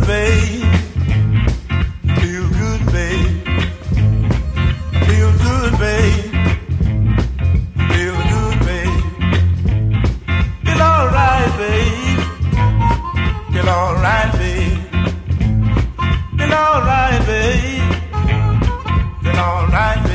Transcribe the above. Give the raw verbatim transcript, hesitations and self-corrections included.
babe. Feel good, babe. Feel good, babe. Feel good, babe. Feel alright, babe. Feel alright, babe. Feel alright, babe. Feel alright.